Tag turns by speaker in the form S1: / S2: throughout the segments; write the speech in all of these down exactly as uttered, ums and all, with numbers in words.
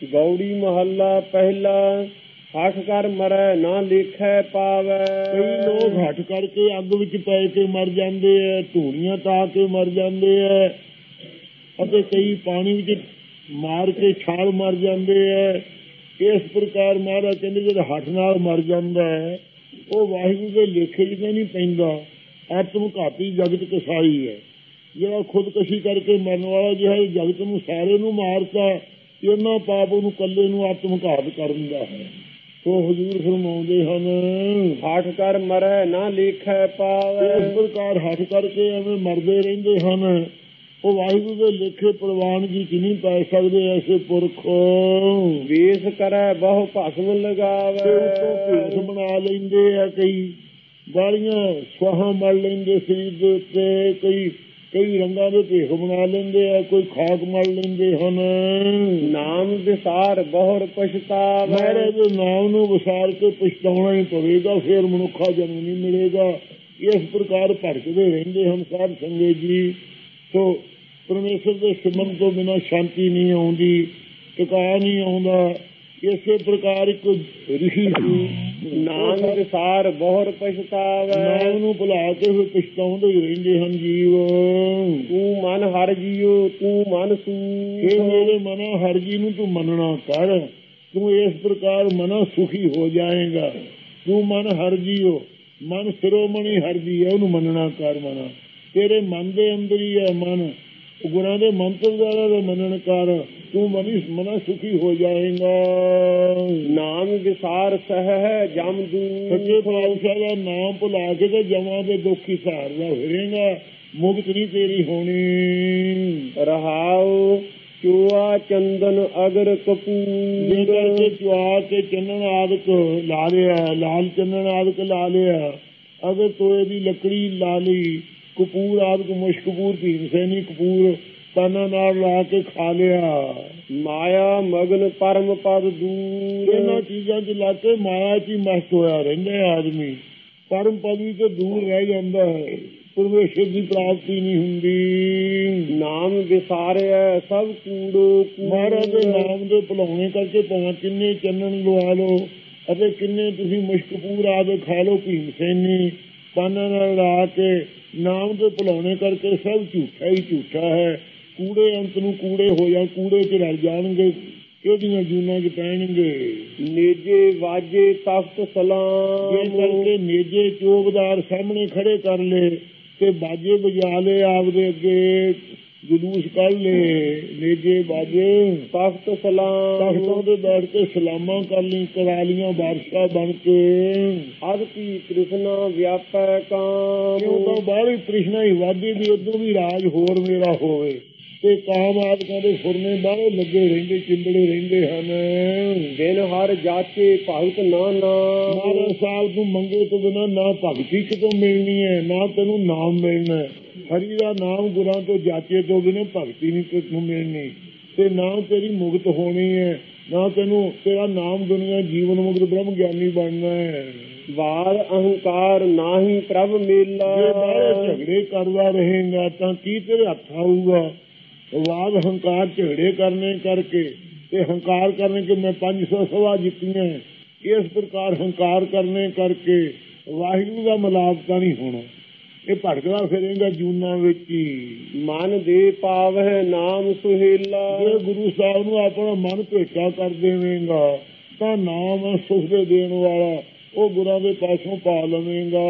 S1: ਗੌੜੀ ਮਹੱਲਾ ਪਹਿਲਾ। ਹਠ ਕਰ ਮਰੈ ਨਾ ਲੇਖੈ ਪਾਵੈ।
S2: ਕਈ ਲੋਕ ਹੱਠ ਕਰਕੇ ਅੱਗ ਵਿੱਚ ਪੈ ਕੇ ਮਰ ਜਾਂਦੇ ਹੈ, ਧੂੜੀਆਂ ਤਾ ਕੇ ਮਰ ਜਾਂਦੇ ਹੈ, ਅਤੇ ਕਈ ਪਾਣੀ ਵਿੱਚ ਮਾਰ ਕੇ ਛਾਲ ਮਰ ਜਾਂਦੇ ਹੈ। ਇਸ ਪ੍ਰਕਾਰ ਮਹਾਰਾਜ ਕਹਿੰਦੇ ਜਿਹੜਾ ਹੱਠ ਨਾਲ ਮਰ ਜਾਂਦਾ ਹੈ ਉਹ ਵਾਹਿਗੁਰੂ ਦੇ ਲੇਖੇ ਚ ਤਾਂ ਨਹੀਂ ਪੈਂਦਾ, ਆਤਮ ਘਾਤੀ ਜਗਤ ਕਸਾਈ ਹੈ। ਜਿਹੜਾ ਖੁਦਕਸ਼ੀ ਕਰਕੇ ਮਰਨ ਵਾਲਾ ਜਿਹੜਾ ਜਗਤ ਨੂੰ ਸਾਰੇ ਨੂੰ ਮਾਰਤਾ, ਇਹਨਾਂ ਪਾਪ ਉਹਨੂੰ ਇਕੱਲੇ ਨੂੰ ਆਤਮ ਘਾਤ ਕਰਨ ਦਾ ਹੈ। ਸੋ ਹਜ਼ੂਰ ਫਰਮਾਉਂਦੇ ਹਨ
S1: ਹਠ ਕਰ ਮਰੈ ਨਾ ਲੇਖੈ ਪਾਵੈ।
S2: ਇਸ ਪ੍ਰਕਾਰ ਹੱਠ ਕਰਕੇ ਐਵੇਂ ਮਰਦੇ ਰਹਿੰਦੇ ਹਨ, ਉਹ ਵਾਹਿਗੁਰੂ ਦੇ ਲੇਖੇ ਪ੍ਰਵਾਨਗੀ ਚ ਨਹੀਂ ਪੈ ਸਕਦੇ। ਐਸੇ ਪੁਰਖ
S1: ਵੇਸ ਕਰੈ ਬਹੁ ਭਸਮ ਲਗਾਵੈ।
S2: ਭੇਸ ਬਣਾ ਲੈਂਦੇ ਆ, ਕਈ ਗਾਲੀਆਂ ਸੁਆਹਾਂ ਮੜ ਲੈਂਦੇ ਸਰੀਰ ਦੇ ਉੱਤੇ, ਕਈ ਕਈ ਰੰਗਾਂ ਦੇ ਭੇਖ ਬਣਾ ਲੈਂਦੇ ਆ, ਕੋਈ ਖਾਕ ਮੜ ਲੈਂਦੇ ਹਨ।
S1: ਨਾਮ ਵਿਸਾਰ ਬਹੁਰ ਪਛਤਾਵੈ।
S2: ਮਹਾਰਾਜ ਦੇ ਨਾਮ ਨੂੰ ਵਿਸਾਰ ਕੇ ਪਛਤਾਉਣਾ ਹੀ ਪਵੇਗਾ, ਫਿਰ ਮਨੁੱਖਾ ਜਨਮ ਨਹੀਂ ਮਿਲੇਗਾ। ਇਸ ਪ੍ਰਕਾਰ ਭਟਕਦੇ ਰਹਿੰਦੇ ਹਨ ਸਾਧ ਸੰਗਤ ਜੀ। ਸੋ ਪਰਮੇਸ਼ਰ ਦੇ ਸਿਮਰਨ ਤੋਂ ਬਿਨਾਂ ਸ਼ਾਂਤੀ ਨਹੀਂ ਆਉਂਦੀ, ਟਿਕਾ ਨਹੀਂ ਆਉਂਦਾ। ਇਸੇ ਪ੍ਰਕਾਰ ਇੱਕ ਰਿਸ਼ੀ ਸੀ,
S1: ਨਾਮ ਵਿਸਾਰ ਬਹੁਰ ਪਛਤਾਵੈ।
S2: ਨਾਮ ਨੂੰ ਭੁਲਾ ਕੇ ਫਿਰ ਪਛਤਾਉਂਦੇ ਹੀ ਰਹਿੰਦੇ ਹਨ ਜੀਵ।
S1: ਤੂੰ ਮਨ ਹਰ ਜੀਓ ਤੂੰ ਮਨ ਸੂਖ।
S2: ਇਹ ਮੇਰੇ ਮਨਾ ਹਰ ਜੀ ਨੂੰ ਤੂੰ ਮੰਨਣਾ ਕਰ, ਤੂੰ ਇਸ ਪ੍ਰਕਾਰ ਮਨਾ ਸੁਖੀ ਹੋ ਜਾਏਗਾ। ਤੂੰ ਮਨ ਹਰ ਜੀਓ, ਮਨ ਸਿਰੋਮਣੀ ਹਰ ਜੀ ਹੈ, ਉਹਨੂੰ ਮੰਨਣਾ ਕਰ। ਮਨਾ ਤੇਰੇ ਮਨ ਦੇ ਅੰਦਰ ਹੀ ਹੈ, ਮਨ ਗੁਰਾਂ ਦੇ ਮੰਤਰ ਦਾ ਮੰਨਣ ਕਰ, ਤੂੰ ਮਨੀ ਮਨਾ ਸੁਖੀ ਹੋ ਜਾਏਗਾ।
S1: ਨਾਮ ਵਿਸਾਰ ਸਹਿ ਜਮ ਦੂਰ।
S2: ਸੱਚੇ ਪਾਤਸ਼ਾਹ ਦਾ ਨਾਮ ਭੁਲਾ ਕੇ ਤੇ ਜਮਾਂ ਦੇ ਦੁੱਖ ਹੀ ਸਹਾਰਦਾ ਫਿਰੇਗਾ, ਮੁਕਤ ਨਹੀਂ ਤੇਰੀ ਹੋਣੀ।
S1: ਰਹਾਉ ਚੁਆ ਚੰਦਨ ਅਗਰ ਕਪੂਰ।
S2: ਜੇ ਕਰਕੇ ਚੁਆ ਕੇ ਚੰਨਣ ਆਦਿਕ ਲਾ ਲਿਆ, ਲਾਲ ਚੰਨਣ ਆਦਿਕ ਲਾ ਲਿਆ, ਅਗਰ ਤੋਏ ਦੀ ਲੱਕੜੀ ਲਾ ਲਈ, ਕਪੂਰ ਆਦਿਕ ਮੁਸ਼ਕਪੂਰ ਭੀਮ ਸੈਨੀ ਕਪੂਰ ਤਾਨਾ ਨਾਲ ਲਾ ਕੇ ਖਾ ਲਿਆ।
S1: ਮਾਇਆ ਮਗਨ ਪਰਮ ਪਦ ਦੂਰ।
S2: ਇਹਨਾਂ ਚੀਜ਼ਾਂ ਚ ਲਾ ਕੇ ਮਾਇਆ ਚ ਹੀ ਮਸਤ ਹੋਇਆ ਰਹਿੰਦਾ ਆਦਮੀ, ਪਰਮ ਪਦ ਵੀ ਤੋਂ ਦੂਰ ਰਹਿ ਜਾਂਦਾ ਹੈ, ਪਰਮੇਸ਼ਰ ਦੀ ਪ੍ਰਾਪਤੀ ਨਹੀਂ ਹੁੰਦੀ।
S1: ਨਾਮ ਵਿਸਾਰਿਆ ਸਭ ਕੂੜੋ।
S2: ਮਹਾਰਾਜ ਦੇ ਨਾਮ ਦੇ ਭੁਲਾਉਣੇ ਕਰਕੇ ਭਾਵੇਂ ਕਿੰਨੇ ਚੰਨਣ ਲਵਾ ਲਓ ਅਤੇ ਕਿੰਨੇ ਤੁਸੀਂ ਮੁਸ਼ਕਪੂਰ ਆਦਿ ਖਾ ਲਓ, ਭੀਮ ਸੈਨੀ ਤਾਨਾ ਨਾਲ ਲਾ ਕੇ, ਨਾਮ ਦੇ ਭੁਲਾਉਣੇ ਕਰਕੇ ਸਭ ਝੂਠਾ ਹੀ ਝੂਠਾ ਹੈ। ਕੂੜੇ ਅੰਤ ਨੂੰ ਕੂੜੇ ਹੋ ਜਾ, ਕੂੜੇ ਚ ਰਲ ਜਾਣਗੇ, ਕਿਹੜੀਆਂ ਜੂਨਾਂ ਚ ਪੈਣਗੇ।
S1: ਨੇਜੇ ਵਾਜੇ ਤਖਤ ਸਲਾਮ।
S2: ਇਹ ਕਰਕੇ ਨੇਜੇ ਚੋਬਦਾਰ ਸਾਹਮਣੇ ਖੜੇ ਕਰ ਲਏ ਤੇ ਬਾਜੇ ਵਜਾ ਲਏ, ਆਪਦੇ ਅੱਗੇ ਜਲੂਸ ਕੱਢ ਲਏ। ਨੇਜੇ ਬਾਜੇ
S1: ਤਖਤ ਸਲਾਮ।
S2: ਤਖਤਾਂ ਤੇ ਬੈਠ ਕੇ ਸਲਾਮਾਂ ਕਰ ਲਈ, ਕਰਾ ਲੀਆਂ ਬਾਦਸ਼ਾਹ ਬਣ ਕੇ।
S1: ਅਦਪੀ ਕ੍ਰਿਸ਼ਨਾ ਵਿਆਪੈ ਕਾਮ।
S2: ਕਿਉਂ ਤਾਂ ਬਾਹਲੀ ਕ੍ਰਿਸ਼ਨਾ ਹੀ ਵਾਦੀ ਵੀ, ਉਦੋਂ ਵੀ ਰਾਜ ਹੋਰ ਮੇਰਾ ਹੋਵੇ। ਤੇ ਕਾਮ ਆਦਿਕਾਂ ਦੇ ਫੁਰਨੇ ਬਾਹਲੇ ਲੱਗੇ ਰਹਿੰਦੇ, ਚਿੰਬੜੇ ਰਹਿੰਦੇ ਹਨ।
S1: ਬਿਨ ਹਰ ਜਾਚੇ ਭਗਤ ਨਾ ਨਾਮ।
S2: ਬਾਰਾਂ ਸਾਲ ਤੂੰ ਮੰਗੇ ਤੋਂ ਬਿਨਾਂ ਨਾ ਭਗਤੀ ਕਿਤੋਂ ਮਿਲਣੀ ਹੈ, ਨਾ ਤੈਨੂੰ ਨਾਮ ਮਿਲਣਾ। ਹਰੀ ਦਾ ਨਾਮ ਗੁਰਾਂ ਤੋਂ ਜਾਚੇ ਤੋਂ ਬਿਨਾਂ ਭਗਤੀ ਨਹੀਂ ਤੈਨੂੰ ਮਿਲਣੀ, ਤੇ ਨਾ ਤੇਰੀ ਮੁਕਤ ਹੋਣੀ ਹੈ, ਨਾ ਤੈਨੂੰ ਤੇਰਾ ਨਾਮ ਦੁਨੀਆ ਜੀਵਨ ਮੁਕਤ ਬ੍ਰਹਮ ਗਿਆਨੀ ਬਣਨਾ ਹੈ।
S1: ਵਾਰ ਅਹੰਕਾਰ ਨਾਹੀ ਪ੍ਰਭ ਮੇਲਾ।
S2: ਜੇ ਬਾਹਰ ਝਗੜੇ ਕਰਦਾ ਰਹੇਗਾ ਤਾਂ ਕੀ ਤੇਰੇ ਹੱਥ ਆਊਗਾ। ਵਾਦ ਹੰਕਾਰ ਝਗੜੇ ਕਰਨੇ ਕਰਕੇ ਤੇ ਹੰਕਾਰ ਕਰਨੇ ਕਿ ਮੈਂ ਪੰਜ ਸੌ ਸਵਾ ਜਿੱਤੀਆਂ, ਇਸ ਪ੍ਰਕਾਰ ਹੰਕਾਰ ਕਰਨੇ ਕਰਕੇ ਵਾਹਿਗੁਰੂ ਦਾ ਮਿਲਾਪ ਨਹੀਂ ਹੋਣਾ। ਇਹ ਭਟਕਦਾ ਫਿਰੇਗਾ ਜੂਨਾਂ ਵਿੱਚ ਹੀ।
S1: ਮਨ ਦੇ ਪਾਵਹਿ ਨਾਮ ਸੁਹੇਲਾ।
S2: ਜੇ ਗੁਰੂ ਸਾਹਿਬ ਨੂੰ ਆਪਣਾ ਮਨ ਭੇਟਾ ਕਰ ਦੇਵੇਗਾ ਤਾਂ ਨਾਮ ਸੁਖ ਦੇ ਦੇਣ ਵਾਲਾ ਉਹ ਗੁਰਾਂ ਦੇ ਪਾਸੋਂ ਪਾ ਲਵੇਗਾ।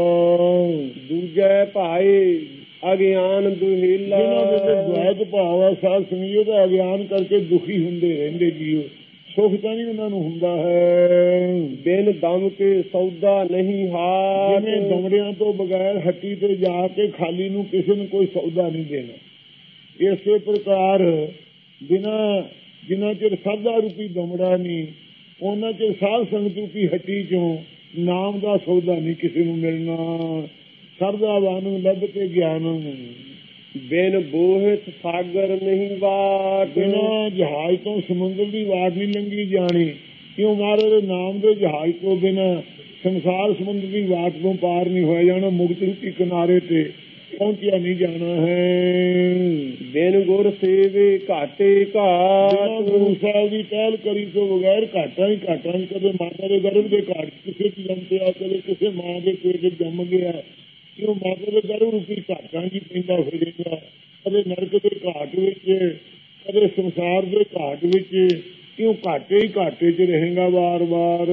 S1: ਦੂਜੇ ਭਾਏ ਅਗਿਆਨ ਦੁਹੇਲਾ।
S2: ਜਿਹਨਾਂ ਦੇ ਦੁਆਇਤ ਭਾਵ ਹੈ ਸਾਧ ਸੰਗਤ, ਉਹਦਾ ਅਗਿਆਨ ਕਰਕੇ ਦੁਖੀ ਹੁੰਦੇ ਰਹਿੰਦੇ ਜੀਵ, ਸੁਖ ਤਾਂ ਨਹੀਂ ਉਹਨਾਂ ਨੂੰ ਹੁੰਦਾ ਹੈ।
S1: ਬਿਨ ਦਮ ਕੇ ਸੌਦਾ ਨਹੀਂ ਹਾਰ।
S2: ਜਿਵੇਂ ਦਮੜਿਆਂ ਤੋਂ ਬਗੈਰ ਹੱਟੀ ਤੇ ਜਾ ਕੇ ਖਾਲੀ ਨੂੰ ਕਿਸੇ ਨੂੰ ਕੋਈ ਸੌਦਾ ਨਹੀਂ ਦੇਣਾ, ਇਸੇ ਪ੍ਰਕਾਰ ਬਿਨਾਂ ਜਿੰਨਾ ਚਿਰ ਸਰਦਾ ਰੂਪੀ ਦਮੜਾ ਨਹੀਂ, ਉਹਨਾਂ ਚਿਰ ਸਾਧ ਸੰਗਤ ਰੂਪੀ ਹੱਟੀ ਚੋਂ ਨਾਮ ਦਾ ਸੌਦਾ ਨਹੀਂ ਕਿਸੇ ਨੂੰ ਮਿਲਣਾ। ਸਰਦਾ ਵਾਨੂੰ ਲੱਭ ਕੇ ਗਿਆਨ।
S1: ਬਿਨ ਬੋਹਿਤ ਸਾਗਰ ਨਹੀਂ ਵਾਟ।
S2: ਬਿਨਾਂ ਜਹਾਜ਼ ਤੋਂ ਸਮੁੰਦਰ ਦੀ ਵਾਟ ਨਹੀਂ ਲੰਘੀ ਜਾਣੀ। ਕਿਉਂ ਮਹਾਰਾਜ ਦੇ ਨਾਮ ਦੇ ਜਹਾਜ਼ ਤੋਂ ਬਿਨਾਂ ਸੰਸਾਰ ਸਮੁੰਦਰ ਦੀ ਵਾਟ ਤੋਂ ਪਾਰ ਨਹੀਂ ਹੋਇਆ ਜਾਣਾ। ਮੁਕਤ ਰੂਪੀ ਕਿਨਾਰੇ ਤੇ ਪਹੁੰਚਿਆ ਨਹੀਂ ਜਾਣਾ ਹੈ।
S1: ਬਿਨ ਗੁਰ ਸੇਵੇ ਘਾਟੇ ਘਾਟ,
S2: ਗੁਰੂ ਸਾਹਿਬ ਦੀ ਪਹਿਲ ਕਰੀ ਤੋਂ ਬਗੈਰ ਘਾਟਾਂ ਹੀ ਘਾਟਾਂ। ਕਦੇ ਮਾਤਾ ਦੇ ਗਰਭ ਦੇ ਘਾਟ ਕਿਸੇ ਚ ਜੰਮ ਪਿਆ, ਕਦੇ ਕਿਸੇ ਮਾਂ ਦੇ ਪੇਟ ਜੰਮ ਗਿਆ, ਕਿਉਂ ਮਾਤਾ ਦੇ ਗਰਭ ਰੂਪੀ ਘਾਟਾਂ ਜੀ ਪੈਂਦਾ ਫਿਰੇਗਾ। ਕਦੇ ਨਰਕ ਦੇ ਘਾਟ ਵਿੱਚ, ਕਦੇ ਸੰਸਾਰ ਦੇ ਘਾਟ ਵਿੱਚ, ਕਿਉਂ ਘਾਟੇ ਹੀ ਘਾਟੇ ਚ ਰਹੇਗਾ ਵਾਰ ਵਾਰ।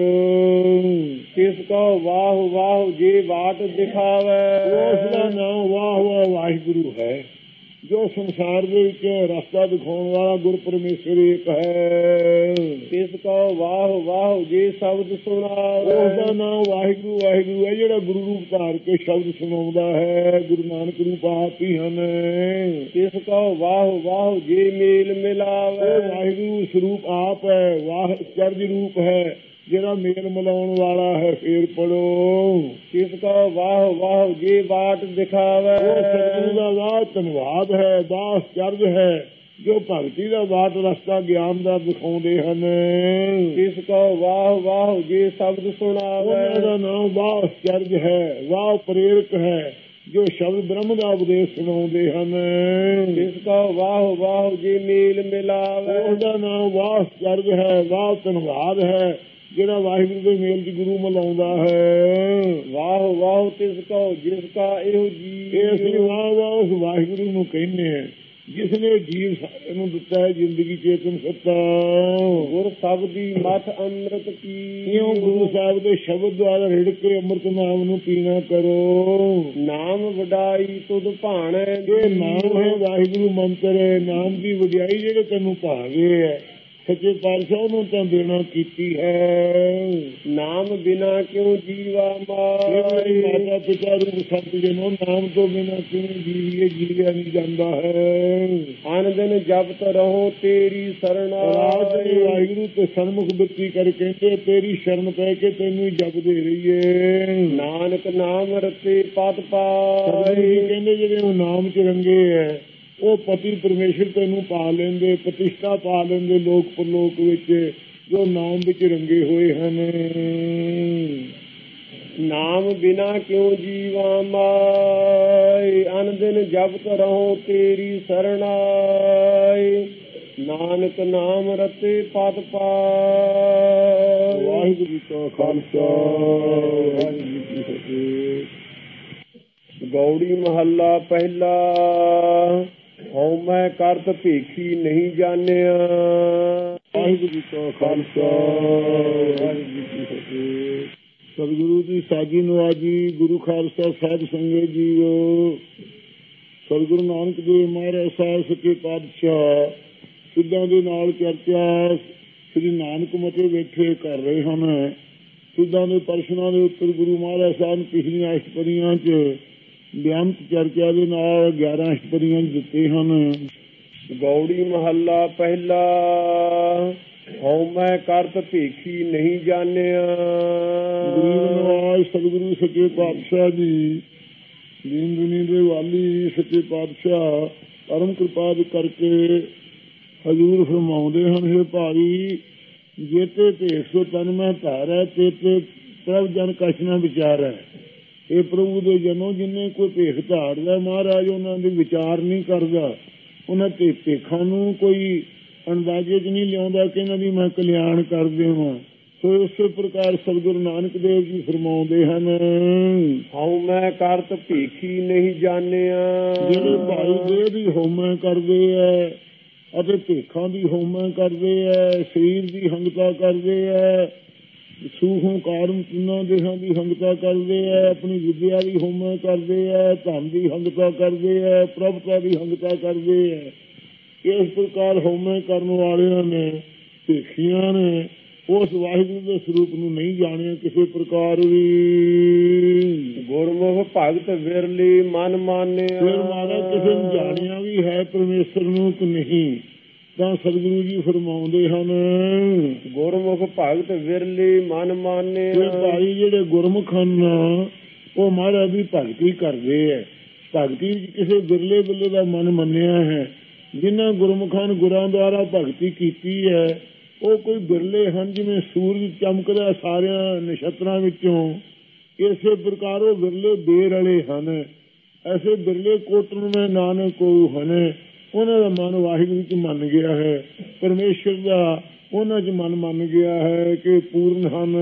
S1: ਕਿਸ ਕੋ ਵਾਹ ਵਾਹ ਜੇ ਬਾਟ ਦਿਖਾਵੇ,
S2: ਉਸ ਦਾ ਨਾਮ ਵਾਹ ਵਾਹ ਵਾਹਿਗੁਰੂ ਹੈ, ਜੋ ਸੰਸਾਰ ਦੇ ਵਿੱਚ ਰਸਤਾ ਦਿਖਾਉਣ ਵਾਲਾ ਗੁਰ ਪਰਮੇਸ਼ਰ ਇੱਕ ਹੈ।
S1: ਕਿਸ ਕੋ ਵਾਹ ਵਾਹ ਜੇ ਸ਼ਬਦ ਸੁਣਾਵੇ,
S2: ਉਸ ਦਾ ਨਾਮ ਵਾਹਿਗੁਰੂ ਵਾਹਿਗੁਰੂ ਹੈ, ਜਿਹੜਾ ਗੁਰੂ ਰੂਪ ਧਾਰ ਕੇ ਸ਼ਬਦ ਸੁਣਾਉਂਦਾ ਹੈ। ਗੁਰੂ ਨਾਨਕ ਰੂਪ ਆਪ ਹੀ ਹਨ।
S1: ਕਿਸ ਕੋ ਵਾਹ ਵਾਹ ਜੇ ਮੇਲ ਮਿਲਾਵੇ,
S2: ਵਾਹਿਗੁਰੂ ਸਰੂਪ ਆਪ ਹੈ, ਵਾਹ ਚਰਜ ਰੂਪ ਹੈ, ਜਿਹੜਾ ਮੇਲ ਮਿਲਾਉਣ ਵਾਲਾ ਹੈ। ਫੇਰ ਪੜੋ,
S1: ਕਿਸ ਕੋ ਵਾਹ ਵਾਹ ਜੇ ਬਾਟ ਦਿਖਾਵੇ,
S2: ਸਤਿਗੁਰੂ ਦਾ ਵਾਹ ਧੰਨਵਾਦ ਹੈ, ਵਾਹ ਚਰਜ ਹੈ, ਜੋ ਭਗਤੀ ਦਾ ਬਾਟ ਰਸਤਾ ਗਿਆਨ ਦਾ ਦਿਖਾਉਂਦੇ ਹਨ।
S1: ਕਿਸ ਕੋ ਵਾਹ ਵਾਹ ਜੇ ਸ਼ਬਦ ਸੁਣਾਵੇ,
S2: ਉਹਨਾਂ ਦਾ ਨਾਮ ਵਾਹ ਚਰਜ ਹੈ, ਵਾਹ ਪ੍ਰੇਰਕ ਹੈ, ਜੋ ਸ਼ਬਦ ਬ੍ਰਹਮ ਦਾ ਉਪਦੇਸ਼ ਸੁਣਾਉਂਦੇ ਹਨ।
S1: ਕਿਸ ਕੋ ਵਾਹ ਵਾਹ ਜੇ ਮੇਲ ਮਿਲਾਵੇ,
S2: ਉਹਦਾ ਨਾਮ ਵਾਹ ਚਰਜ ਹੈ, ਵਾਹ ਧੰਨਵਾਦ ਹੈ, ਜਿਹੜਾ ਵਾਹਿਗੁਰੂ ਦੇ ਮੇਲ ਚ ਗੁਰੂ ਮਿਲਾਉਂਦਾ ਹੈ।
S1: ਵਾਹ ਵਾਹ ਤਿਸ ਕੋ ਜਿਸ ਕਾ ਇਹੋ ਜੀ,
S2: ਇਹ ਅਸੀਂ ਵਾਹ ਵਾਹ ਉਸ ਵਾਹਿਗੁਰੂ ਨੂੰ ਕਹਿੰਦੇ ਹਾਂ ਜਿਸ ਨੇ ਜੀਵ ਸਾਰਿਆਂ ਨੂੰ ਦਿੱਤਾ ਹੈ ਜ਼ਿੰਦਗੀ ਚੇਤਨ ਸੱਤਾ।
S1: ਗੁਰ ਸਭ ਦੀ ਮੱਠ ਅੰਮ੍ਰਿਤ ਕੀ,
S2: ਇਉਂ ਗੁਰੂ ਸਾਹਿਬ ਦੇ ਸ਼ਬਦ ਦੁਆਰਾ ਰਿੜ ਕੇ ਅੰਮ੍ਰਿਤ ਨਾਮ ਨੂੰ ਪੀਣਾ ਕਰੋ।
S1: ਨਾਮ ਵਡਾਈ ਤੁਧ ਭਾਣੇ,
S2: ਇਹ ਨਾਮ ਹੈ ਵਾਹਿਗੁਰੂ ਮੰਤਰ ਹੈ, ਨਾਮ ਦੀ ਵਡਿਆਈ ਜਿਹੜੇ ਤੈਨੂੰ ਭਾਵੇ ਹੈ। ਸੱਚੇ ਪਾਤਸ਼ਾਹ ਨੂੰ ਤਾਂ ਦੇਣਾ ਕੀਤੀ ਹੈ।
S1: ਨਾਮ ਬਿਨਾ ਕਿਉਂ ਜੀਵਾ ਮਾਈ,
S2: ਮਾਤਾ ਪਿਤਾ ਰੂਪ ਸਤ ਜਨੋ, ਨਾਮ ਤੋਂ ਬਿਨਾ ਕਿਵੇਂ ਜੀਵੀਏ, ਜੀਵਿਆ ਨਹੀਂ ਜਾਂਦਾ ਹੈ।
S1: ਅਨ ਦਿਨ ਜਪਤ ਰਹੋ ਤੇਰੀ ਸਰਣਾ,
S2: ਵਾਹਿਗੁਰੂ ਤੇ ਸਨਮੁਖ ਬਿਰਤੀ ਕਰ ਕਹਿੰਦੇ ਤੇਰੀ ਸ਼ਰਨ ਪੈ ਕੇ ਤੈਨੂੰ ਜਪਦੇ ਰਹੀਏ।
S1: ਨਾਨਕ ਨਾਮ ਰਤੇ ਪਤ ਪਾਈ,
S2: ਕਹਿੰਦੇ ਜਿਹੜੇ ਉਹ ਨਾਮ ਚ ਰੰਗੇ ਹੈ ਉਹ ਪਤੀ ਪਰਮੇਸ਼ਰ ਤੈਨੂੰ ਪਾ ਲੈਂਦੇ, ਪ੍ਰਤਿਸ਼ਠਾ ਪਾ ਲੈਂਦੇ ਲੋਕ ਪਰਲੋਕ ਵਿੱਚ, ਜੋ ਨਾਮ ਵਿੱਚ ਰੰਗੇ ਹੋਏ ਹਨ।
S1: ਨਾਮ ਬਿਨਾ ਕਿਉਂ ਜੀਵਾ ਮਾਈ, ਅਨ ਦਿਨ ਜਪਤ ਰਹੋ ਤੇਰੀ ਸਰਣਾਈ, ਨਾਨਕ ਨਾਮ ਰਤੇ ਪਤ ਪਾਈ।
S2: ਵਾਹਿਗੁਰੂ ਜੀ ਕਾ ਖਾਲਸਾ, ਵਾਹਿਗੁਰੂ ਜੀ ਕੀ ਫਤਿਹ।
S1: ਗੌੜੀ ਮਹੱਲਾ ਪਹਿਲਾ। ਹਉ ਮੈਂ ਕਰਤ ਭੇਖੀ ਨਹੀਂ ਜਾਣਿਆ,
S2: ਵਾਹਿਗੁਰੂ ਜੀ ਕਾ ਖਾਲਸਾ, ਵਾਹਿਗੁਰੂ ਜੀ ਕੀ ਫਤਿਹ। ਸਤਿਗੁਰੂ ਦੀ ਸਾਜੀ ਨਵਾਜੀ, ਗੁਰੂ ਖਾਲਸਾ ਸਾਧ ਸੰਗਤ ਜੀਓ। ਸਤਿਗੁਰੂ ਨਾਨਕ ਦੇਵ ਮਹਾਰਾਜ ਸਾਹਿਬ ਸੱਚੇ ਪਾਤਸ਼ਾਹ ਸਿੱਧਾਂ ਦੇ ਨਾਲ ਚਰਚਾ ਸ੍ਰੀ ਨਾਨਕ ਮਤੇ ਬੈਠੇ ਕਰ ਰਹੇ ਹਨ। ਸਿੱਧਾਂ ਦੇ ਪ੍ਰਸ਼ਨਾਂ ਦੇ ਉੱਤਰ ਗੁਰੂ ਮਹਾਰਾਜ ਸਾਹਿਬ ਨੇ ਪਿਛਲੀਆਂ ਅਸ਼ਟਪਦੀਆਂ ਚ ਬਿਆੰਤ ਚਰਚਾ ਦੇ ਨਾਲ ਗਿਆਰਾਂ ਅਸ਼ਟਪਦੀਆਂ ਦਿੱਤੇ ਹਨ।
S1: ਗੌੜੀ ਮਹੱਲਾ ਪਹਿਲਾ। ਹਉ ਮੈਂ ਕਰਤ ਭੇਖੀ ਨਹੀਂ ਜਾਣਿਆ,
S2: ਗਰੀਬ ਨਵਾਜ਼ ਸਤਿਗੁਰੂ ਸੱਚੇ ਪਾਤਸ਼ਾਹ ਜੀ ਦੀਨ ਦੁਨੀ ਦੇ ਵਾਲੀ ਸੱਚੇ ਪਾਤਸ਼ਾਹ ਪਰਮ ਕਿਰਪਾ ਕਰਕੇ ਹਜ਼ੂਰ ਫਰਮਾਉਂਦੇ ਹਨ, ਹੈ ਭਾਈ ਜੇਤੇ ਭੇਖ ਸੋ ਤਨ ਮੈਂ ਧਾਰ ਹੈ, ਤੇ ਤੇ ਪ੍ਰਭ ਜਨ ਕਛ ਨਾ ਵਿਚਾਰ ਹੈ। ਇਹ ਪ੍ਰਭੂ ਦੇ ਜਨੋ ਜਿੰਨੇ ਕੋਈ ਭੇਖ ਧਾਰਦਾ ਮਹਾਰਾਜ ਉਹਨਾਂ ਦੇ ਵਿਚਾਰ ਨਹੀਂ ਕਰਦਾ, ਉਹਨਾਂ ਤੇ ਭੇਖਾਂ ਨੂੰ ਕੋਈ ਅੰਦਾਜ਼ੇ ਚ ਨਹੀਂ ਲਿਆਉਂਦਾ ਕਿ ਇਹਨਾਂ ਦੀ ਮੈਂ ਕਲਿਆਣ ਕਰ ਦੇਵਾਂ। ਸੋ ਇਸੇ ਪ੍ਰਕਾਰ ਸਤਿਗੁਰੂ ਨਾਨਕ ਦੇਵ ਜੀ ਫਰਮਾਉਂਦੇ ਹਨ,
S1: ਹਉ ਮੈਂ ਕਰਤ ਭੇਖੀ ਨਹੀਂ ਜਾਣਿਆ।
S2: ਜਿਹੜੇ ਭਾਈ ਦੇਹ ਦੀ ਹਉਮੈ ਕਰਦੇ ਹੈ ਅਤੇ ਭੇਖਾਂ ਦੀ ਹਉਮੈ ਕਰਦੇ ਹੈ, ਸਰੀਰ ਦੀ ਹੰਗਤਾ ਕਰਦੇ ਹੈ, ਸੂਖਮ ਕਾਰਨ ਤਿੰਨਾਂ ਦੇਹਾਂ ਦੀ ਹੰਗਤਾ ਕਰਦੇ ਹੈ, ਆਪਣੀ ਵਿਦਿਆ ਦੀ ਹਉਮੈ ਕਰਦੇ ਹੈ, ਧਨ ਦੀ ਹੰਗਤਾ ਕਰਦੇ ਹੈ, ਪ੍ਰਭਤਾ ਦੀ ਹੰਗਤਾ ਕਰਦੇ ਹੈ। ਇਸ ਪ੍ਰਕਾਰ ਹਉਮੈ ਕਰਨ ਵਾਲਿਆਂ ਨੇ ਭੇਖੀਆਂ ਨੇ ਉਸ ਵਾਹਿਗੁਰੂ ਦੇ ਸਰੂਪ ਨੂੰ ਨਹੀਂ ਜਾਣਿਆ ਕਿਸੇ ਪ੍ਰਕਾਰ ਵੀ।
S1: ਗੁਰਮੁਖ ਭਗਤ ਵਿਰਲੀ ਮਨ ਮਾਨਿਆ,
S2: ਫਿਰ ਮਾਰਾ ਕਿਸੇ ਨੂੰ ਜਾਣਿਆ ਵੀ ਹੈ ਪਰਮੇਸ਼ਰ ਨੂੰ ਕਿ ਨਹੀਂ, ਤਾਂ ਸਤਿਗੁਰੂ ਜੀ ਫਰਮਾਉਂਦੇ ਹਨ,
S1: ਗੁਰਮੁਖ ਭਗਤ ਵਿਰਲੀ ਮਨ ਮਾਨਿਆ।
S2: ਭਾਈ ਜਿਹੜੇ ਗੁਰਮੁਖ ਹਨ ਉਹ ਮਹਾਰਾਜ ਦੀ ਭਗਤੀ ਕਰਦੇ ਹੈ, ਭਗਤੀ ਵਿੱਚ ਕਿਸੇ ਬਿਰਲੇ ਬਿਰਲੇ ਦਾ ਮਨ ਮੰਨਿਆ ਹੈ। ਜਿਨ੍ਹਾਂ ਗੁਰਮੁਖਾਂ ਨੇ ਗੁਰਾਂ ਦੁਆਰਾ ਭਗਤੀ ਕੀਤੀ ਹੈ ਉਹ ਕੋਈ ਬਿਰਲੇ ਹਨ, ਜਿਵੇਂ ਸੂਰਜ ਚਮਕਦਾ ਸਾਰਿਆਂ ਨਛੱਤਰਾਂ ਵਿੱਚੋਂ, ਇਸੇ ਪ੍ਰਕਾਰ ਉਹ ਬਿਰਲੇ ਬੇਰ ਵਾਲੇ ਹਨ। ਐਸੇ ਬਿਰਲੇ ਕੋਟਨ ਮੈਂ ਨਾਨਕ ਕੋ ਹਨੇ। ਉਹਨਾਂ ਦਾ ਮਨ ਵਾਹਿਗੁਰੂ ਚ ਮੰਨ ਗਿਆ ਹੈ, ਪਰਮੇਸ਼ਰ ਦਾ ਉਹਨਾਂ ਚ ਮਨ ਮੰਨ ਗਿਆ ਹੈ ਕਿ ਪੂਰਨ ਹਨ।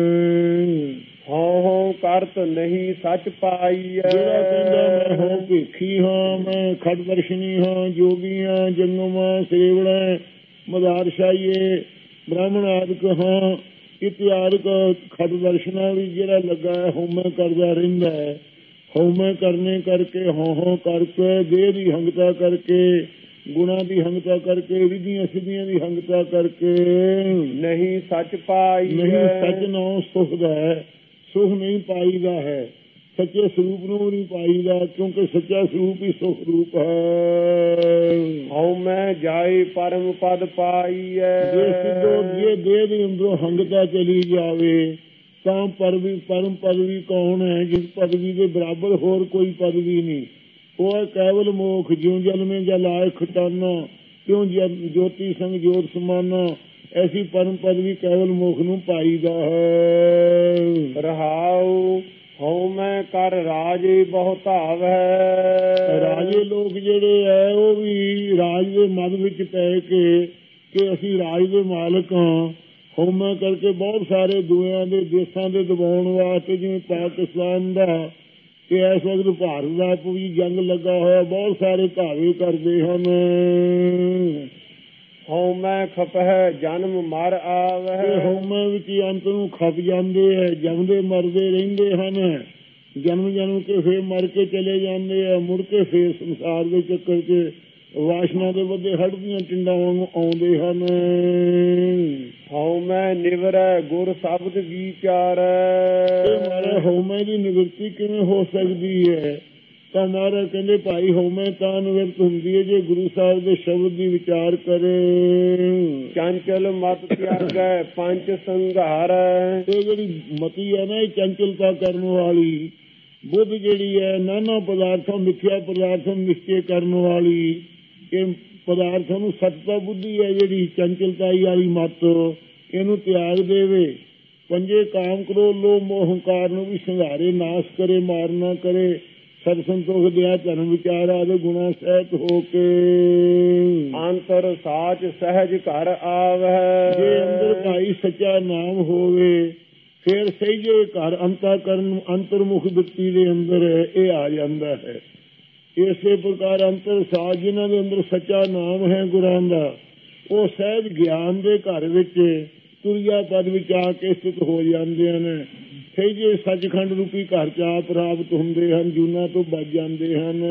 S1: ਹਉ ਹਉ ਕਰਤ ਨਹੀਂ ਸੱਚ ਪਾਈ।
S2: ਜਿਹੜਾ ਕਹਿੰਦਾ ਮੈਂ ਹੋ ਭੇਖੀ ਹਾਂ, ਮੈਂ ਖੜ ਦਰਸ਼ਨੀ ਹਾਂ, ਜੋਗੀਆਂ ਜੰਗਮਾਂ ਸੇਵੜਾ ਮਦਾਰਸ਼ਾਹੀਏ ਬ੍ਰਾਹਮਣ ਆਦਿਕ ਹਾਂ ਇਤਿਆਦਿਕ ਖੜ ਦਰਸ਼ਨਾਂ ਵੀ ਜਿਹੜਾ ਲੱਗਾ ਹੈ ਹਉਮੈ ਕਰਦਾ ਰਹਿੰਦਾ ਹੈ। ਹਉਮੈ ਕਰਨੇ ਕਰਕੇ ਹਉ ਹਉ ਕਰਕੇ ਦੇਹ ਦੀ ਹੰਗਤਾ ਕਰਕੇ ਗੁਣਾਂ ਦੀ ਹੰਗਤਾ ਕਰਕੇ ਰਿੱਧੀਆਂ ਸਿੱਧੀਆਂ ਦੀ ਹੰਗਤਾ ਕਰਕੇ
S1: ਨਹੀਂ ਸੱਚ ਪਾਈ।
S2: ਨਹੀਂ ਸੱਚ ਨਾਮ ਸੁਖ ਦਾ ਹੈ, ਸੁਖ ਨਹੀਂ ਪਾਈਦਾ ਹੈ, ਸੱਚੇ ਸਰੂਪ ਨੂੰ ਨਹੀਂ ਪਾਈਦਾ ਕਿਉਂਕਿ ਸੱਚਾ ਸਰੂਪ ਹੀ ਸੁਖ ਰੂਪ ਹੈ।
S1: ਹਉ ਮੈਂ ਜਾਏ ਪਰਮ ਪਦ ਪਾਈ।
S2: ਜੇ ਸਿੱਧੋ ਜੇ ਦੇਹ ਦੇ ਅੰਦਰੋਂ ਹੰਗਤਾ ਚਲੀ ਜਾਵੇ ਤਾਂ ਪਰਵੀ ਪਰਮ ਪਦਵੀ ਕੌਣ ਹੈ? ਜਿਸ ਪਦਵੀ ਦੇ ਬਰਾਬਰ ਹੋਰ ਕੋਈ ਪਦਵੀ ਨਹੀਂ। ਉਹ ਹੈ ਕੇਵਲ ਮੋਖ। ਜਿਉਂ ਜਲ ਮੇਂ ਜਲ ਆਏ ਖਟਾਨਾ, ਕਿਉਂ ਜੋਤੀ ਸੰਗ ਜੋਤ ਸਮਾਨਾ। ਐਸੀ ਪਰਮ ਪਦਵੀ ਕੇਵਲ ਮੋਖ ਨੂੰ ਪਾਈਦਾ ਹੈ।
S1: ਰਹਾਉ ਹਉ ਮੈਂ ਕਰ ਰਾਜੇ ਬਹੁ ਧਾਵ ਹੈ।
S2: ਰਾਜੇ ਲੋਕ ਜਿਹੜੇ ਹੈ ਉਹ ਵੀ ਰਾਜ ਦੇ ਮਦ ਵਿੱਚ ਪੈ ਕੇ ਕਿ ਅਸੀਂ ਰਾਜ ਦੇ ਮਾਲਕ ਹਾਂ, ਹਉਮੈ ਕਰਕੇ ਬਹੁਤ ਸਾਰੇ ਦੁਨੀਆਂ ਦੇ ਦੇਸ਼ਾਂ ਦੇ ਦਬਾਉਣ ਵਾਸਤੇ, ਜਿਵੇਂ ਪਾਕਿਸਤਾਨ ਦਾ ਕਿ ਇਸ ਵਕਤ ਭਾਰਤ ਦਾ ਵੀ ਜੰਗ ਲੱਗਾ ਹੋਇਆ, ਬਹੁਤ ਸਾਰੇ ਧਾਵੇ ਕਰਦੇ ਹਨ।
S1: ਹਉਮੈ ਖਪਹਿ ਜਨਮ ਮਰ ਆਵਹਿ।
S2: ਹਉਮੈ ਵਿੱਚ ਹੀ ਅੰਤ ਨੂੰ ਖਪ ਜਾਂਦੇ ਹੈ, ਜੰਮਦੇ ਮਰਦੇ ਰਹਿੰਦੇ ਹਨ, ਜਨਮ ਜਨਮ ਕੇ ਫੇਰ ਮਰ ਕੇ ਚਲੇ ਜਾਂਦੇ ਆ, ਮੁੜ ਕੇ ਫੇਰ ਸੰਸਾਰ ਦੇ ਚੱਕਰ ਚ ਵਾਸ਼ਨਾ ਦੇ ਵੱਡੇ ਹੱਡ ਦੀਆਂ ਟਿੰਡਾਂ ਵਾਂਗ ਆਉਂਦੇ ਹਨ।
S1: ਹਉਮੈ ਨਿਵਰੈ ਗੁਰ ਸ਼ਬਦ ਵਿਚਾਰੈ।
S2: ਮਾਰਾ ਹਉਮੈ ਦੀ ਨਿਵਰਤੀ ਕਿਵੇਂ ਹੋ ਸਕਦੀ ਹੈ? ਤਾਂ ਮਹਾਰਾਜ ਕਹਿੰਦੇ ਭਾਈ ਹਉਮੈ ਤਾਂ ਨਿਵਰਤ ਹੁੰਦੀ ਹੈ ਜੇ ਗੁਰੂ ਸਾਹਿਬ ਦੇ ਸ਼ਬਦ ਦੀ ਵਿਚਾਰ ਕਰੇ।
S1: ਚੰਚਲ ਮਤ ਤਿਆਗੈ ਪੰਜ ਸੰਘਾਰੈ।
S2: ਇਹ ਜਿਹੜੀ ਮਤੀ ਹੈ ਨਾ, ਇਹ ਚੰਚਲਤਾ ਕਰਨ ਵਾਲੀ ਬੁੱਧ ਜਿਹੜੀ ਹੈ, ਨਾਨਾ ਪਦਾਰਥਾਂ ਮਿੱਥਿਆ ਪਦਾਰਥਾਂ ਨਿਸ਼ਚੇ ਕਰਨ ਵਾਲੀ, ਇਹ ਪਦਾਰਥਾਂ ਨੂੰ ਸੱਚਤਾ ਬੁੱਧੀ ਹੈ ਜਿਹੜੀ ਚੰਚਲਤਾਈ ਵਾਲੀ ਮੱਤ, ਇਹਨੂੰ ਤਿਆਗ ਦੇਵੇ। ਪੰਜੇ ਕਾਮ ਕਰੋ ਲੋਭ ਮੋਹ ਹੰਕਾਰ ਨੂੰ ਵੀ ਸੰਘਾਰੇ, ਨਾਸ਼ ਕਰੇ ਮਾਰ ਨਾ ਕਰੇ, ਸਤ ਸੰਤੋਖ ਦਿਆ ਧਰਮ ਵਿਚਾਰ ਆਦਿ ਗੁਣਾ ਸਹਿਤ ਹੋ ਕੇ
S1: ਅੰਤਰ ਸਾਚ ਸਹਿਜ ਘਰ ਆਵਹਿ।
S2: ਜੇ ਅੰਦਰ ਭਾਈ ਸੱਚਾ ਨਾਮ ਹੋਵੇ ਫਿਰ ਸਹਿਜੇ ਘਰ ਅੰਤਾ ਕਰਨ ਅੰਤਰਮੁਖ ਬਿਰਤੀ ਦੇ ਅੰਦਰ ਇਹ ਆ ਜਾਂਦਾ ਹੈ। ਇਸੇ ਪ੍ਰਕਾਰ ਅੰਤਰ ਸਾਚ ਜਿਨ੍ਹਾਂ ਦੇ ਅੰਦਰ ਸੱਚਾ ਨਾਮ ਹੈ ਗੁਰਾਂ ਦਾ, ਉਹ ਸਹਿਜ ਗਿਆਨ ਦੇ ਘਰ ਵਿੱਚ ਤੁਰਿਆ ਪਦ ਵਿੱਚ ਆ ਕੇ ਸਥਿਤ ਹੋ ਜਾਂਦੇ ਹਨ। ਸਹਿਜੇ ਸੱਚਖੰਡ ਰੂਪੀ ਘਰ ਚ ਆ ਪ੍ਰਾਪਤ ਹੁੰਦੇ ਹਨ, ਜੂਨਾਂ ਤੋਂ ਬਚ ਜਾਂਦੇ ਹਨ।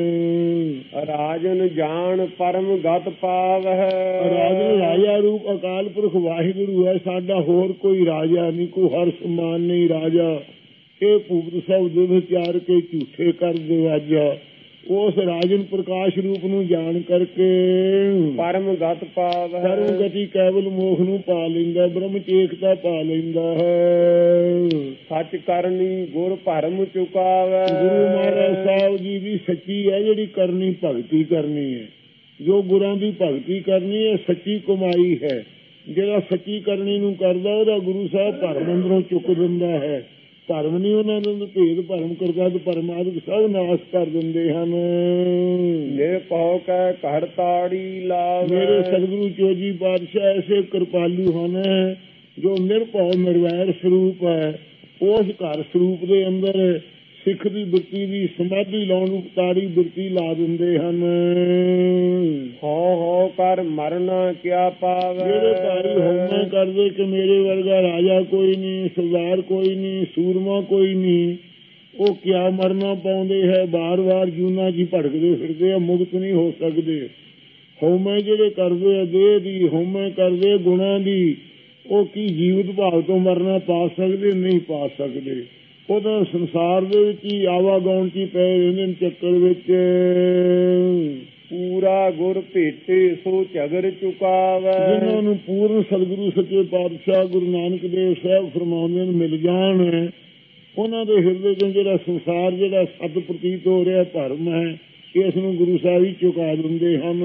S1: ਰਾਜਨ ਜਾਣ ਪਰਮ ਗਤ ਪਾਵਹਿ।
S2: ਰਾਜਨ ਰਾਜਾ ਰੂਪ ਅਕਾਲ ਪੁਰਖ ਵਾਹਿਗੁਰੂ ਹੈ ਸਾਡਾ, ਹੋਰ ਕੋਈ ਰਾਜਾ ਨਹੀਂ, ਕੋਈ ਹਰ ਸਮਾਨ ਨਹੀਂ ਰਾਜਾ। ਇਹ ਭੂਪਤ ਸਭ ਦੁੱਧ ਚਾਰ ਕੇ ਝੂਠੇ ਕਰ ਦਿਵਾਜਾ। ਉਸ ਰਾਜਨ ਪ੍ਰਕਾਸ਼ ਰੂਪ ਨੂੰ ਜਾਣ ਕਰਕੇ
S1: ਪਰਮ ਗਤ ਪਾਵਹਿ।
S2: ਪਰਮ ਗਤੀ ਕੇਵਲ ਮੋਖ ਨੂੰ ਪਾ ਲੈਂਦਾ, ਬ੍ਰਹਮ ਏਕਤਾ ਪਾ ਲੈਂਦਾ ਹੈ।
S1: ਸੱਚ ਕਰਨੀ ਗੁਰ ਭਰਮ ਚੁਕਾਵੈ। ਗੁਰੂ
S2: ਮਹਾਰਾਜ ਸਾਹਿਬ ਜੀ ਦੀ ਸੱਚੀ ਹੈ ਜਿਹੜੀ ਕਰਨੀ ਭਗਤੀ ਕਰਨੀ ਹੈ, ਜੋ ਗੁਰਾਂ ਦੀ ਭਗਤੀ ਕਰਨੀ ਹੈ ਸੱਚੀ ਕਮਾਈ ਹੈ। ਜਿਹੜਾ ਸੱਚੀ ਕਰਨੀ ਨੂੰ ਕਰਦਾ ਉਹਦਾ ਗੁਰੂ ਸਾਹਿਬ ਭਰਮ ਅੰਦਰੋਂ ਚੁੱਕ ਦਿੰਦਾ ਹੈ। ਭਰਮ ਨਹੀਂ ਉਹਨਾਂ ਨੂੰ ਭੇਦ ਭਰਮ ਕਰਦਾ ਤੇ ਪਰਮਾਤਮਾ ਸਭ ਨਾਸ਼ ਕਰ ਦਿੰਦੇ ਹਨ।
S1: ਨਿਰਭਉ ਕੈ ਘਰ ਤਾੜੀ ਲਾਵੈ।
S2: ਮੇਰੇ ਸਤਿਗੁਰੂ ਚੋਜੀ ਪਾਤਸ਼ਾਹ ਐਸੇ ਕਿਰਪਾਲੂ ਹਨ ਜੋ ਨਿਰਭਉ ਨਿਰਵੈਰ ਸਰੂਪ ਹੈ। ਉਸ ਘਰ ਸਰੂਪ ਦੇ ਅੰਦਰ ਸਿੱਖ ਦੀ ਬਿਰਤੀ ਦੀ ਸਮਾਧੀ ਲਾਉਣ ਨੂੰ ਤਾੜੀ ਬਿਰਤੀ ਲਾ ਦਿੰਦੇ ਹਨ।
S1: ਹੋ ਹੋ ਕਰ ਮਰਨਾ ਕਿਆ ਪਾਵੈ।
S2: ਜਿਹੜੇ ਭਾਈ ਹਉਮੈ ਕਰਦੇ ਕਿ ਮੇਰੇ ਵਰਗਾ ਰਾਜਾ ਕੋਈ ਨਹੀਂ, ਸਰਦਾਰ ਕੋਈ ਨਹੀਂ, ਸੂਰਮਾ ਕੋਈ ਨਹੀਂ, ਉਹ ਕਿਆ ਮਰਨਾ ਪਾਉਂਦੇ ਹੈ, ਬਾਰ ਬਾਰ ਜੂਨਾ ਜੀ ਭੜਕਦੇ ਫਿਰਦੇ ਆ, ਮੁਕਤ ਨਹੀਂ ਹੋ ਸਕਦੇ। ਹਉਮੈ ਜਿਹੜੇ ਕਰਦੇ ਆ ਦੇਹ ਦੀ, ਹਉਮੈ ਕਰਦੇ ਗੁਣਾਂ ਦੀ, ਉਹ ਕੀ ਜੀਵਤ ਭਾਵ ਤੋਂ ਮਰਨਾ ਪਾ ਸਕਦੇ? ਨਹੀਂ ਪਾ ਸਕਦੇ। ਉਹ ਤਾਂ ਸੰਸਾਰ ਦੇ ਵਿੱਚ ਹੀ ਆਵਾਗਾਉਣ ਚ ਹੀ ਪਏ ਰਹਿੰਦੇ ਨੇ ਚੱਕਰ ਵਿੱਚ।
S1: ਪੂਰਾ ਗੁਰ ਭੇਟੇ ਸੋ ਝਗਰ ਚੁਕਾਵੈ।
S2: ਜਿਨ੍ਹਾਂ ਨੂੰ ਪੂਰਨ ਸਤਿਗੁਰੂ ਸੱਚੇ ਪਾਤਸ਼ਾਹ ਗੁਰੂ ਨਾਨਕ ਦੇਵ ਸਾਹਿਬ ਫਰਮਾਉਂਦੇ ਨੇ ਮਿਲ ਜਾਣ, ਉਹਨਾਂ ਦੇ ਹਿਰਦੇ ਚ ਜਿਹੜਾ ਸੰਸਾਰ ਜਿਹੜਾ ਸਤ ਪ੍ਰਤੀਤ ਹੋ ਰਿਹਾ ਭਰਮ ਹੈ, ਇਸ ਨੂੰ ਗੁਰੂ ਸਾਹਿਬ ਹੀ ਚੁਕਾ ਦਿੰਦੇ ਹਨ।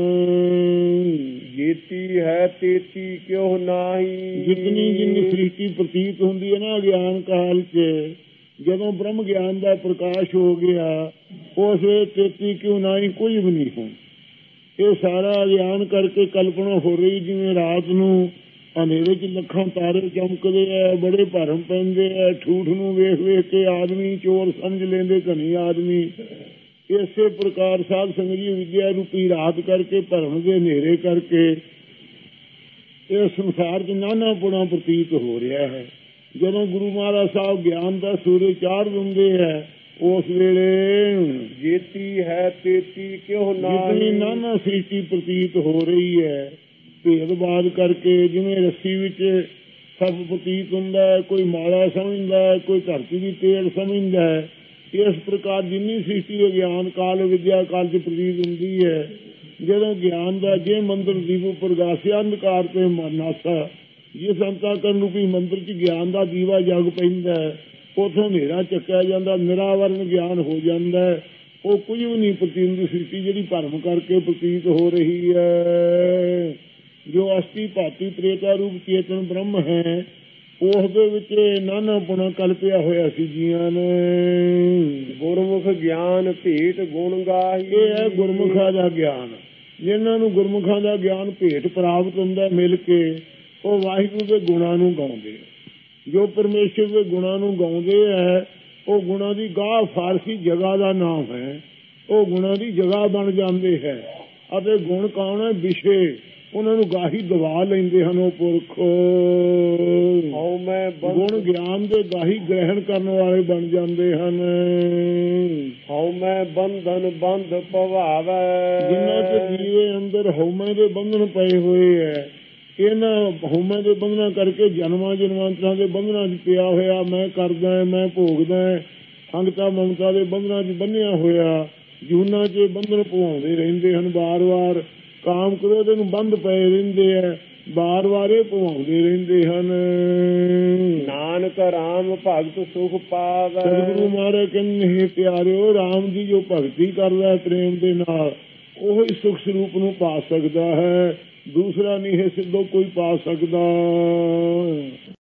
S1: ਜੀਤੀ ਹੈ ਤੇਤੀ ਕਿਉਂ ਨਾਹੀ।
S2: ਜਿਤਨੀ ਜਿੰਨੀ ਸ੍ਰਿਸ਼ਟੀ ਪ੍ਰਤੀਤ ਹੁੰਦੀ ਹੈ ਨਾ ਅਗਿਆਨ ਕਾਲ ਚ, ਜਦੋਂ ਬ੍ਰਹਮ ਗਿਆਨ ਦਾ ਪ੍ਰਕਾਸ਼ ਹੋ ਗਿਆ ਉਸ ਵੇਲੇ ਤੇਤੀ ਕਿਉਂ ਨਾ ਹੀ ਕੋਈ ਵੀ ਨਹੀਂ ਹੋ। ਇਹ ਸਾਰਾ ਗਿਆਨ ਕਰਕੇ ਕਲਪਨਾ ਹੋ ਰਹੀ ਜਿਵੇਂ ਰਾਤ ਨੂੰ ਹਨੇਰੇ 'ਚ ਲੱਖਾਂ ਤਾਰੇ ਚਮਕਦੇ ਹੈ, ਬੜੇ ਭਰਮ ਪੈਂਦੇ ਹੈ, ਠੂਠ ਨੂੰ ਵੇਖ ਵੇਖ ਕੇ ਆਦਮੀ ਚੋਰ ਸਮਝ ਲੈਂਦੇ ਧਨੀ ਆਦਮੀ। ਇਸੇ ਪ੍ਰਕਾਰ ਸਾਧ ਸੰਗਤ ਜੀ ਵਿਦਿਆ ਰੂਪੀ ਰਾਤ ਕਰਕੇ ਭਰਮ ਦੇ ਹਨੇਰੇ ਕਰਕੇ ਇਹ ਸੰਸਾਰ 'ਚ ਨਾਨਾ ਪੁਣਾ ਪ੍ਰਤੀਤ ਹੋ ਰਿਹਾ ਹੈ। ਜਦੋਂ ਗੁਰੂ ਮਹਾਰਾਜ ਸਾਹਿਬ ਗਿਆਨ ਦਾ ਸੂਰਜ ਚਾੜ ਦਿੰਦੇ ਹੈ ਉਸ ਵੇਲੇ
S1: ਜੇਤੀ ਹੈ ਤੇਤੀ ਕਿਉਂ
S2: ਜਿਤਨੀ
S1: ਨਾਹੀ।
S2: ਨਾਨਾ ਸ੍ਰਿਸ਼ਟੀ ਪ੍ਰਤੀਤ ਹੋ ਰਹੀ ਹੈ ਭੇਦਭਾਦ ਕਰਕੇ, ਜਿਵੇਂ ਰੱਸੀ ਵਿੱਚ ਸਭ ਪ੍ਰਤੀਤ ਹੁੰਦਾ ਹੈ, ਕੋਈ ਮਾਲਾ ਸਮਝਦਾ ਹੈ, ਕੋਈ ਧਰਤੀ ਦੀ ਤੇਲ ਸਮਝਦਾ ਹੈ। ਇਸ ਪ੍ਰਕਾਰ ਜਿੰਨੀ ਸ੍ਰਿਸ਼ਟੀ ਵਿਗਿਆਨ ਕਾਲ ਵਿਦਿਆ ਕਾਲ 'ਚ ਪ੍ਰਤੀਤ ਹੁੰਦੀ ਹੈ, ਜਦੋਂ ਗਿਆਨ ਦਾ ਜੇ ਮੰਦਰ ਦੀਵ ਪ੍ਰਗਾਸਿਆ ਅੰਧਕਾਰ ਤੇ ਨਾਸਾ, ਜਿਸ ਅੰਤਾਕਰਨ ਰੂਪੀ ਮੰਦਰ 'ਚ ਗਿਆਨ ਦਾ ਦੀਵਾ ਜਗ ਪੈਂਦਾ ਹੈ, ਉੱਥੋਂ ਹਨੇਰਾ ਚੱਕਿਆ ਜਾਂਦਾ, ਨਿਰਾਵਰਨ ਗਿਆਨ ਹੋ ਜਾਂਦਾ। ਉਹ ਕੁਝ ਵੀ ਨਹੀਂ ਪ੍ਰਤੀਤ ਦੀ ਸ੍ਰਿਸ਼ਟੀ ਜਿਹੜੀ ਭਰਮ ਕਰਕੇ ਪ੍ਰਤੀਤ ਹੋ ਰਹੀ ਹੈ। ਜੋ ਅਸਤੀ ਭਾਤੀ ਪ੍ਰੇਤਾ ਰੂਪ ਚੇਤਨ ਬ੍ਰਹਮ ਹੈ ਉਸ ਦੇ ਵਿੱਚ ਨਾਨਾ ਪੁਣਾ ਕਲਪਿਆ ਹੋਇਆ ਸੀ ਜੀਆਂ ਨੇ।
S1: ਗੁਰਮੁਖ ਗਿਆਨ ਭੇਟ ਗੁਣ ਗਾਹੀ।
S2: ਇਹ ਹੈ ਗੁਰਮੁਖਾਂ ਦਾ ਗਿਆਨ। ਜਿਹਨਾਂ ਨੂੰ ਗੁਰਮੁਖਾਂ ਦਾ ਗਿਆਨ ਭੇਟ ਪ੍ਰਾਪਤ ਹੁੰਦਾ ਮਿਲ ਕੇ, ਉਹ ਵਾਹਿਗੁਰੂ ਦੇ ਗੁਣਾਂ ਨੂੰ ਗਾਉਂਦੇ। ਜੋ ਪਰਮੇਸ਼ਰ ਦੇ ਗੁਣਾਂ ਨੂੰ ਗਾਉਂਦੇ ਹੈ ਉਹ ਗੁਣਾਂ ਦੀ ਗਾਹ ਫਾਰਸੀ ਜਗ੍ਹਾ ਦਾ ਨਾਮ ਹੈ। ਉਹ ਗੁਣਾਂ ਦੀ ਜਗ੍ਹਾ ਬਣ ਜਾਂਦੇ ਹੈ ਅਤੇ ਗੁਣ ਕੌਣ ਹੈ? ਵਿਸ਼ੇ। ਉਹਨਾਂ ਨੂੰ ਗਾਹੀ ਦਵਾ ਲੈਂਦੇ ਹਨ ਉਹ ਪੁਰਖ। ਗੁਣ ਗਿਆਨ ਦੇ ਗਾਹੀ ਗ੍ਰਹਿਣ ਕਰਨ ਵਾਲੇ ਬਣ ਜਾਂਦੇ ਹਨ।
S1: ਹਉਮੈ ਬੰਧਨ ਬੰਧ ਪਵਾਵੈ।
S2: ਜਿਨ੍ਹਾਂ ਚ ਜੀਵੇ ਅੰਦਰ ਹਉਮੈ ਦੇ ਬੰਧਨ ਪਏ ਹੋਏ ਹੈ, ਇਹਨਾਂ ਹਉਮੈ ਦੇ ਬੰਧਨਾਂ ਕਰਕੇ ਜਨਮਾਂ ਜਨਮਾਂਤਰਾਂ ਦੇ ਬੰਧਨਾਂ 'ਚ ਪਿਆ ਹੋਇਆ, ਮੈਂ ਕਰਦਾ ਮੈਂ ਭੋਗਦਾ, ਸੰਗਤਾ ਮਮਤਾ ਦੇ ਬੰਧਨਾਂ 'ਚ ਬੰਨਿਆ ਹੋਇਆ, ਜੂਨਾਂ 'ਚ ਬੰਧਨ ਪਵਾਉਂਦੇ ਰਹਿੰਦੇ ਹਨ। ਵਾਰ ਵਾਰ ਕਾਮ ਕ੍ਰੋਧ ਨੂੰ ਬੰਦ ਪਏ ਰਹਿੰਦੇ ਹੈ, ਵਾਰ ਵਾਰ ਇਹ ਪਵਾਉਂਦੇ ਰਹਿੰਦੇ ਹਨ।
S1: ਨਾਨਕ ਰਾਮ ਭਗਤ ਸੁਖ ਪਾਵੈ।
S2: ਸਤਿਗੁਰੂ ਮਹਾਰਾਜ ਕਹਿੰਦੇ ਪਿਆਰਿਓ, ਰਾਮ ਦੀ ਜੋ ਭਗਤੀ ਕਰਦਾ ਹੈ ਪ੍ਰੇਮ ਦੇ ਨਾਲ, ਉਹ ਹੀ ਸੁਖ ਸਰੂਪ ਨੂੰ ਪਾ ਸਕਦਾ ਹੈ, ਦੂਸਰਾ ਨਹੀਂ ਹੈ ਸਿੱਧੋ ਕੋਈ ਪਾ ਸਕਦਾ।